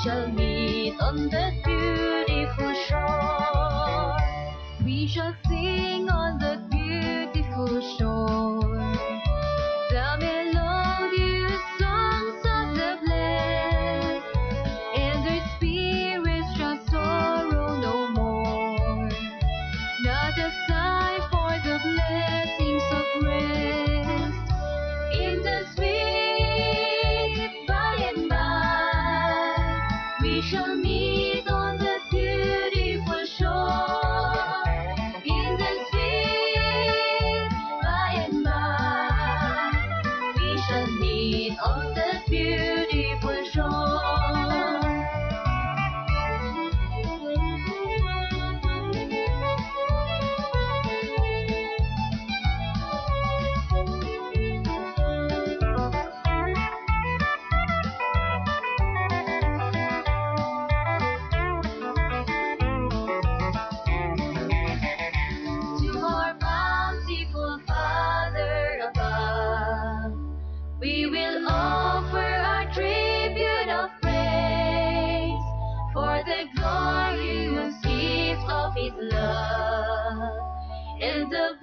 shall meet on that beautiful shore. We shall sing on that beautiful shore the melodious songs of the blessed, and their spirits shall sorrow no more. Not a sigh for the blessings of rest in the sweet by and by. We shall meet on the beautiful shore in the sweet by and by. We shall meet on the beautiful shore. To our bountiful Father above, we will offer our tribute of praise for the glorious gift of His love and the